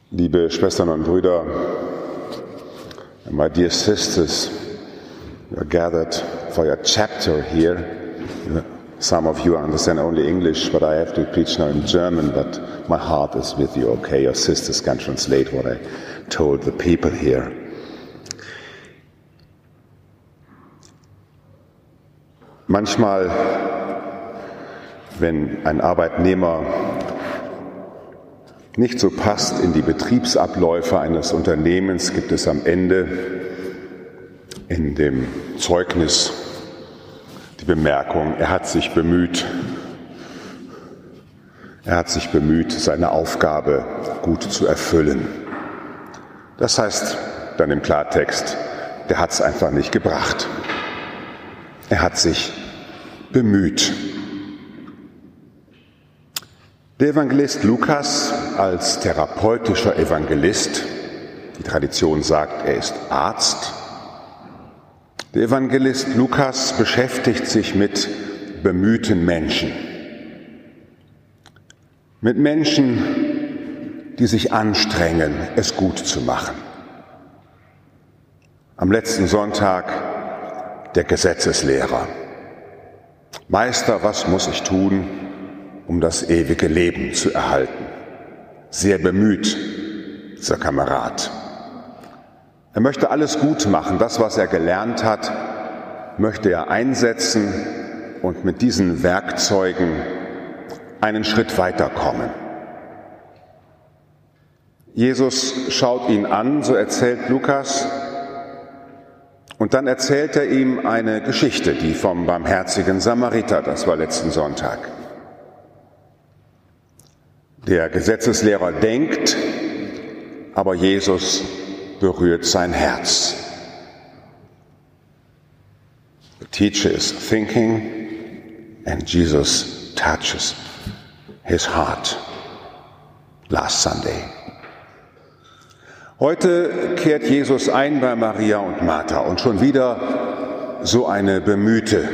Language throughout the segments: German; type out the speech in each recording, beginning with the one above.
Liebe Schwestern und Brüder, my dear sisters, we are gathered for your chapter here. Some of you understand only English, but I have to preach now in German, but my heart is with you, okay? Your sisters can translate what I told the people here. Manchmal, wenn ein Arbeitnehmer nicht so passt in die Betriebsabläufe eines Unternehmens, gibt es am Ende in dem Zeugnis die Bemerkung, er hat sich bemüht. Er hat sich bemüht, seine Aufgabe gut zu erfüllen. Das heißt dann im Klartext, der hat es einfach nicht gebracht. Er hat sich bemüht. Der Evangelist Lukas als therapeutischer Evangelist, die Tradition sagt, er ist Arzt. Der Evangelist Lukas beschäftigt sich mit bemühten Menschen. Mit Menschen, die sich anstrengen, es gut zu machen. Am letzten Sonntag der Gesetzeslehrer. Meister, was muss ich tun, um das ewige Leben zu erhalten? Sehr bemüht, dieser Kamerad. Er möchte alles gut machen, das, was er gelernt hat, möchte er einsetzen und mit diesen Werkzeugen einen Schritt weiterkommen. Jesus schaut ihn an, so erzählt Lukas, und dann erzählt er ihm eine Geschichte, die vom barmherzigen Samariter, das war letzten Sonntag. Der Gesetzeslehrer denkt, aber Jesus berührt sein Herz. The teacher is thinking and Jesus touches his heart. Last Sunday. Heute kehrt Jesus ein bei Maria und Martha und schon wieder so eine Bemühte.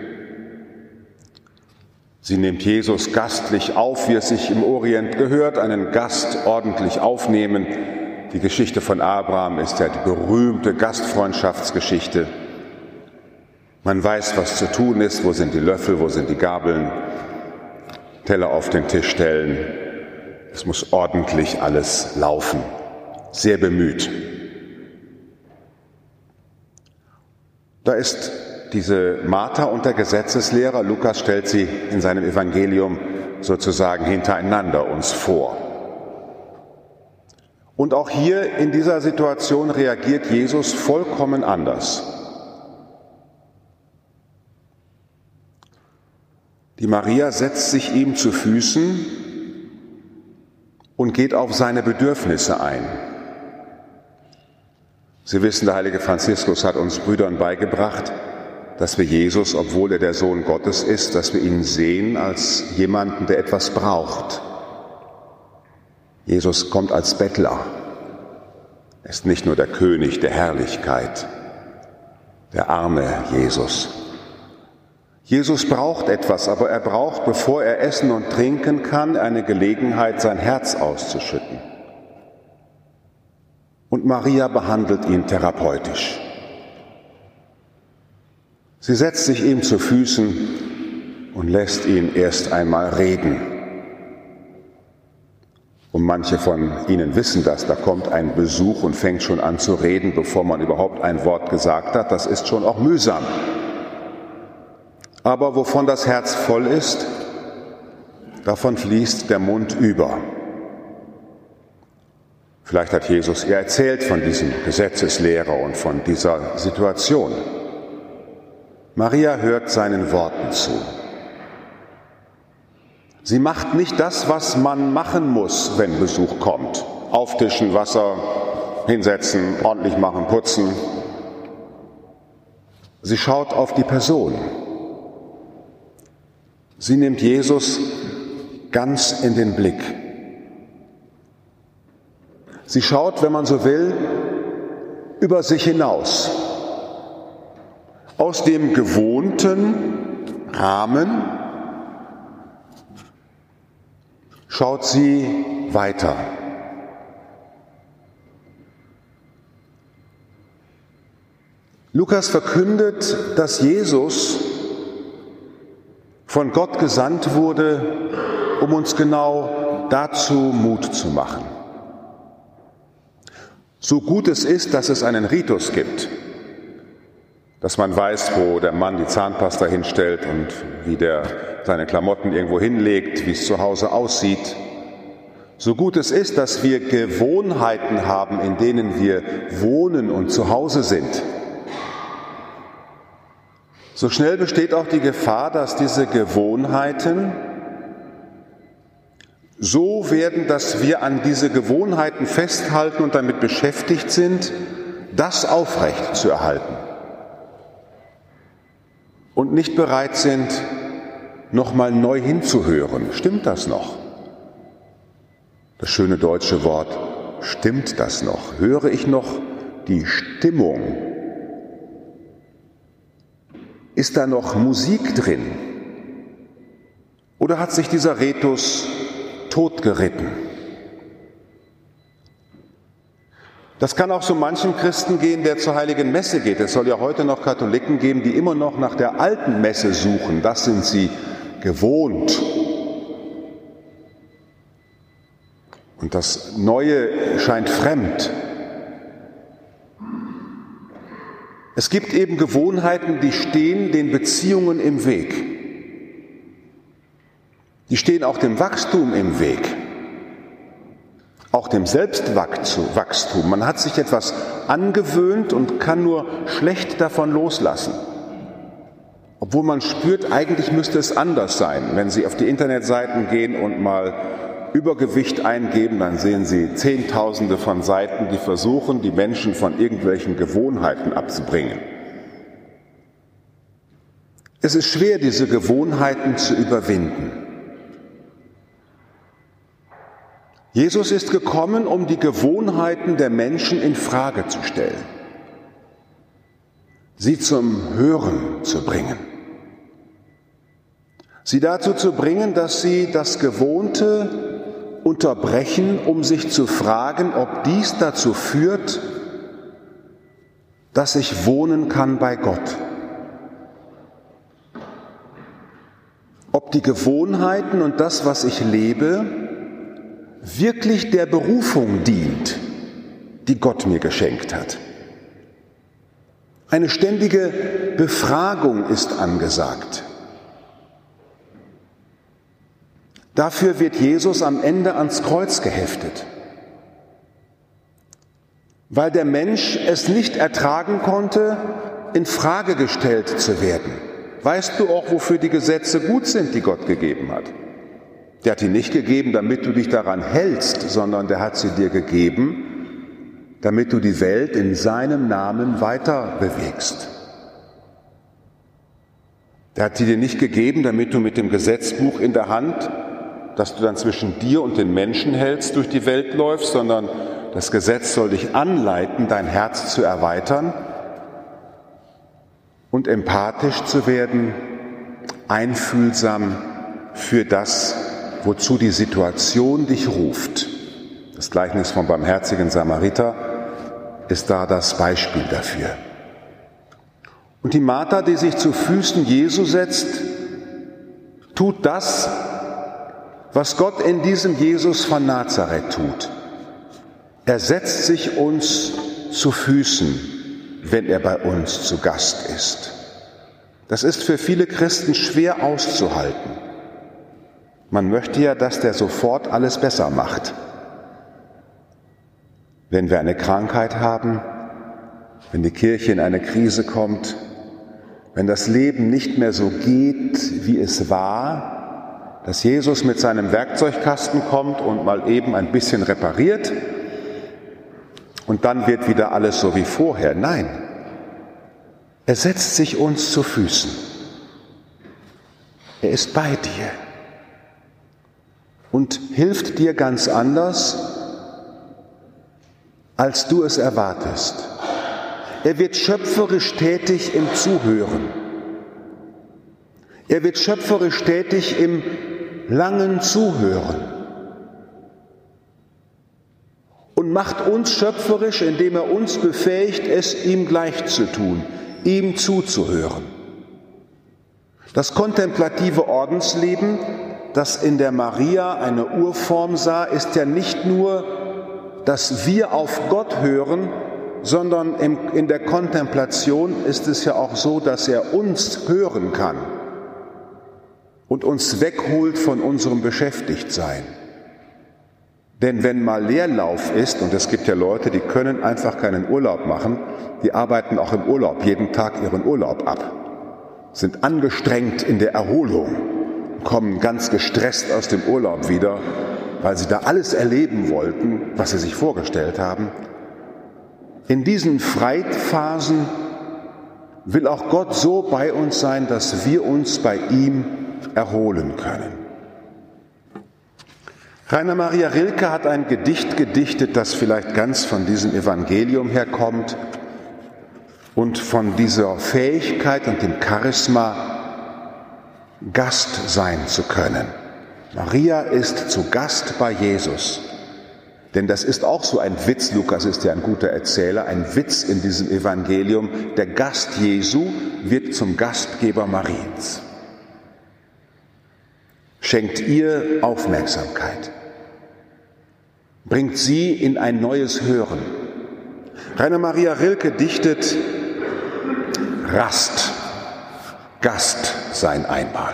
Sie nimmt Jesus gastlich auf, wie es sich im Orient gehört, einen Gast ordentlich aufnehmen. Die Geschichte von Abraham ist ja die berühmte Gastfreundschaftsgeschichte. Man weiß, was zu tun ist, wo sind die Löffel, wo sind die Gabeln, Teller auf den Tisch stellen. Es muss ordentlich alles laufen. Sehr bemüht. Da ist diese Martha und der Gesetzeslehrer, Lukas stellt sie in seinem Evangelium sozusagen hintereinander uns vor. Und auch hier in dieser Situation reagiert Jesus vollkommen anders. Die Maria setzt sich ihm zu Füßen und geht auf seine Bedürfnisse ein. Sie wissen, der heilige Franziskus hat uns Brüdern beigebracht, dass wir Jesus, obwohl er der Sohn Gottes ist, dass wir ihn sehen als jemanden, der etwas braucht. Jesus kommt als Bettler. Er ist nicht nur der König der Herrlichkeit, der arme Jesus. Jesus braucht etwas, aber er braucht, bevor er essen und trinken kann, eine Gelegenheit, sein Herz auszuschütten. Und Maria behandelt ihn therapeutisch. Sie setzt sich ihm zu Füßen und lässt ihn erst einmal reden. Und manche von Ihnen wissen das, da kommt ein Besuch und fängt schon an zu reden, bevor man überhaupt ein Wort gesagt hat. Das ist schon auch mühsam. Aber wovon das Herz voll ist, davon fließt der Mund über. Vielleicht hat Jesus ihr erzählt von diesem Gesetzeslehrer und von dieser Situation. Maria hört seinen Worten zu. Sie macht nicht das, was man machen muss, wenn Besuch kommt. Auftischen, Wasser, hinsetzen, ordentlich machen, putzen. Sie schaut auf die Person. Sie nimmt Jesus ganz in den Blick. Sie schaut, wenn man so will, über sich hinaus. Aus dem gewohnten Rahmen schaut sie weiter. Lukas verkündet, dass Jesus von Gott gesandt wurde, um uns genau dazu Mut zu machen. So gut es ist, dass es einen Ritus gibt, dass man weiß, wo der Mann die Zahnpasta hinstellt und wie der seine Klamotten irgendwo hinlegt, wie es zu Hause aussieht. So gut es ist, dass wir Gewohnheiten haben, in denen wir wohnen und zu Hause sind. So schnell besteht auch die Gefahr, dass diese Gewohnheiten so werden, dass wir an diese Gewohnheiten festhalten und damit beschäftigt sind, das aufrecht zu erhalten. Und nicht bereit sind, nochmal neu hinzuhören. Stimmt das noch? Das schöne deutsche Wort, stimmt das noch? Höre ich noch die Stimmung? Ist da noch Musik drin? Oder hat sich dieser Ritus totgeritten? Das kann auch so manchen Christen gehen, der zur Heiligen Messe geht. Es soll ja heute noch Katholiken geben, die immer noch nach der alten Messe suchen. Das sind sie gewohnt. Und das Neue scheint fremd. Es gibt eben Gewohnheiten, die stehen den Beziehungen im Weg. Die stehen auch dem Wachstum im Weg. Auch dem Selbstwachstum. Man hat sich etwas angewöhnt und kann nur schlecht davon loslassen. Obwohl man spürt, eigentlich müsste es anders sein. Wenn Sie auf die Internetseiten gehen und mal Übergewicht eingeben, dann sehen Sie Zehntausende von Seiten, die versuchen, die Menschen von irgendwelchen Gewohnheiten abzubringen. Es ist schwer, diese Gewohnheiten zu überwinden. Jesus ist gekommen, um die Gewohnheiten der Menschen in Frage zu stellen, sie zum Hören zu bringen, sie dazu zu bringen, dass sie das Gewohnte unterbrechen, um sich zu fragen, ob dies dazu führt, dass ich wohnen kann bei Gott. Ob die Gewohnheiten und das, was ich lebe, wirklich der Berufung dient, die Gott mir geschenkt hat. Eine ständige Befragung ist angesagt. Dafür wird Jesus am Ende ans Kreuz geheftet, weil der Mensch es nicht ertragen konnte, in Frage gestellt zu werden. Weißt du auch, wofür die Gesetze gut sind, die Gott gegeben hat? Der hat die nicht gegeben, damit du dich daran hältst, sondern der hat sie dir gegeben, damit du die Welt in seinem Namen weiter bewegst. Der hat sie dir nicht gegeben, damit du mit dem Gesetzbuch in der Hand, das du dann zwischen dir und den Menschen hältst, durch die Welt läufst, sondern das Gesetz soll dich anleiten, dein Herz zu erweitern und empathisch zu werden, einfühlsam für das, wozu die Situation dich ruft. Das Gleichnis vom barmherzigen Samariter ist da das Beispiel dafür. Und die Martha, die sich zu Füßen Jesu setzt, tut das, was Gott in diesem Jesus von Nazareth tut. Er setzt sich uns zu Füßen, wenn er bei uns zu Gast ist. Das ist für viele Christen schwer auszuhalten. Man möchte ja, dass der sofort alles besser macht. Wenn wir eine Krankheit haben, wenn die Kirche in eine Krise kommt, wenn das Leben nicht mehr so geht, wie es war, dass Jesus mit seinem Werkzeugkasten kommt und mal eben ein bisschen repariert und dann wird wieder alles so wie vorher. Nein, er setzt sich uns zu Füßen. Er ist bei dir und hilft dir ganz anders, als du es erwartest. Er wird schöpferisch tätig im Zuhören. Er wird schöpferisch tätig im langen Zuhören und macht uns schöpferisch, indem er uns befähigt, es ihm gleich zu tun, ihm zuzuhören. Das kontemplative Ordensleben, das in der Maria eine Urform sah, ist ja nicht nur, dass wir auf Gott hören, sondern in der Kontemplation ist es ja auch so, dass er uns hören kann und uns wegholt von unserem Beschäftigtsein. Denn wenn mal Leerlauf ist, und es gibt ja Leute, die können einfach keinen Urlaub machen, die arbeiten auch im Urlaub jeden Tag ihren Urlaub ab, sind angestrengt in der Erholung, kommen ganz gestresst aus dem Urlaub wieder, weil sie da alles erleben wollten, was sie sich vorgestellt haben. In diesen Freiphasen will auch Gott so bei uns sein, dass wir uns bei ihm erholen können. Rainer Maria Rilke hat ein Gedicht gedichtet, das vielleicht ganz von diesem Evangelium herkommt und von dieser Fähigkeit und dem Charisma, Gast sein zu können. Maria ist zu Gast bei Jesus. Denn das ist auch so ein Witz, Lukas ist ja ein guter Erzähler, ein Witz in diesem Evangelium. Der Gast Jesu wird zum Gastgeber Mariens. Schenkt ihr Aufmerksamkeit. Bringt sie in ein neues Hören. Rainer Maria Rilke dichtet Rast, Gast sein einmal.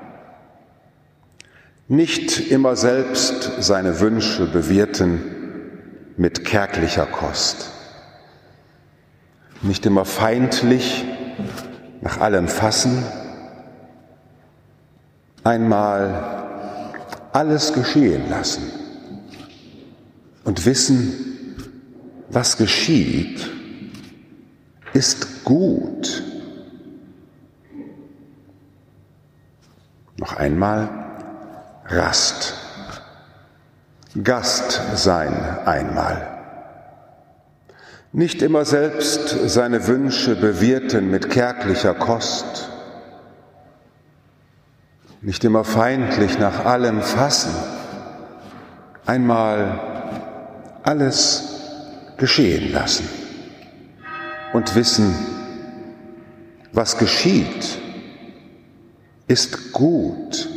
Nicht immer selbst seine Wünsche bewirten mit kärglicher Kost. Nicht immer feindlich nach allem fassen. Einmal alles geschehen lassen und wissen, was geschieht, ist gut. Noch einmal Rast, Gast sein einmal. Nicht immer selbst seine Wünsche bewirten mit kärglicher Kost, nicht immer feindlich nach allem fassen, einmal alles geschehen lassen und wissen, was geschieht, ist gut.